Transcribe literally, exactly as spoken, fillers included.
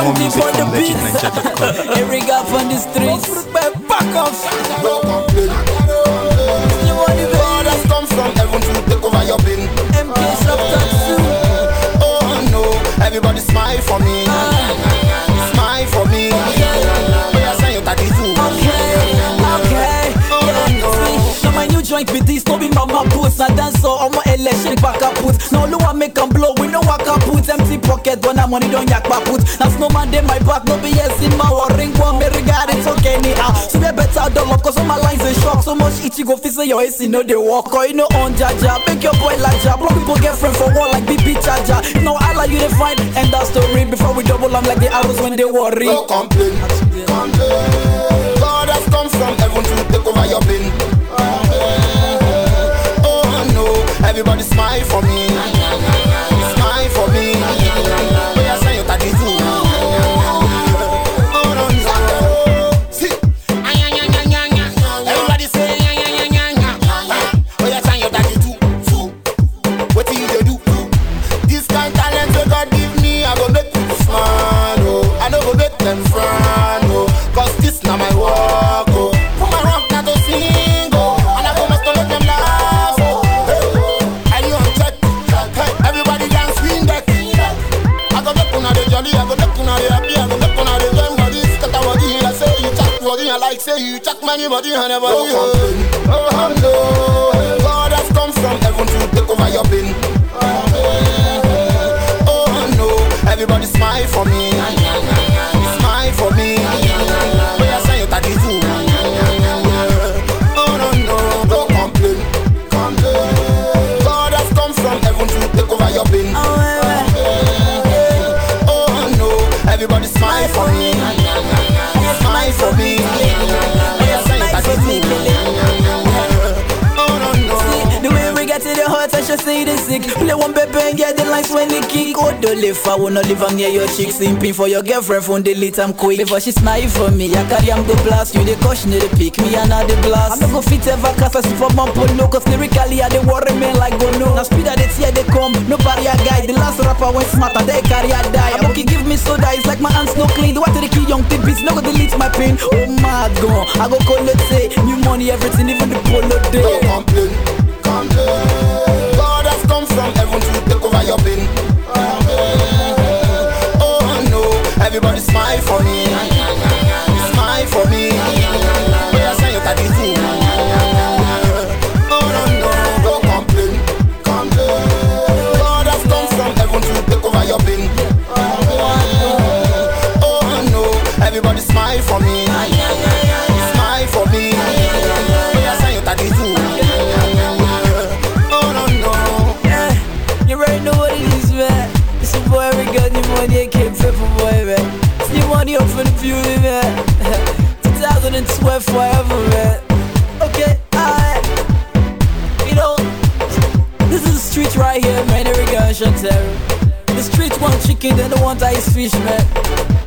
More music from legit ninja dot com. Every guy from the streets. Back off. No complain. God has come from heaven to take over your bin. M K Shop Tatsu. Oh no, everybody smile for me. Smile for me. Oh yeah, say you daddy too. Okay, okay. Yeah, see, now my new joint with this, no be mama boots. I dance so I'm a electric back up put. Now look what make 'em blow, we know what can put. Empty pocket, when I'm money don't yak back put. That's no man in my back, no B S in my ring. One me regard it's okay anyhow. So we better double up, cause all my lines are shock. So much itchy go fix your A C, no they walk. Or you know on Jaja, make your boy like Jab. Block people get friend for war like B B Jaja. You know I like you to find end that story. Before we double, I'm like the arrows when they worry. No complain. Complain. God has come from heaven to take over your bin. Oh no, everybody smile for me. Smile for me. Oh yeah, say you daddy too. Oh no, no. See, everybody say oh yeah, say you daddy too. Too. What do you do? This kind of talent that God give me, I go make people smile. Oh, I no go make them frown. Oh, cause this now my work. Oh, put my rock now to sing. Oh, and I go make them make them laugh. Oh, hey, and you on check. Hey, everybody dance swing back. I go make una the jolly, I go make una the happy, I go make una the join body. Scatter body, I say you chat body, I like say you chat many body and never. Oh, oh no, God has come from heaven to take over your bin. Oh no, everybody smile for me. Smile for me. Oh yeah, say you daddy too. Oh no, no, don't complain. Complain. God has come from heaven to take over your bin. Oh no, everybody smile for me. Smile for me. Oh yeah, say you daddy too. Oh no, no. The way we get to the heart, I should say the sick. Play one baby and get the lines when they kick. Oh, don't live, I wanna live, I'm near your chick. Simping for your girlfriend, phone delete, I'm quick. Before she smile for me, I carry, I'm the blast. You the caution, the pick me, and I the blast. I'm not go fit ever, cause I see for my polo. Cause lyrically, I the worry man like go no. Now speed at the tear, they come, nobody a guy. The last rapper went smarter, they carry, I die. I'm okay, give me soda, it's like my hands no clean. The water the key, young tippies, no go delete my pain. Oh my god, I go call it say, new money, everything, even the polo day. Don't complain. God has come from heaven to take over your bin. Oh no, everybody smile for me. Smile for me. Oh yeah, say you daddy too. Oh no, no, don't complain. God has come from heaven to take over your bin. Oh no, everybody smile for me. Smile for me. Oh yeah, say you daddy too. You already know what it is, man. It's a boy, we got new money, I came for boy, man. It's new money up for the beauty, man. twenty twelve forever, man. Okay, alright. You know, this is the street right here, man. Here we go, Chantel. The street want chicken, they don't want ice fish, man.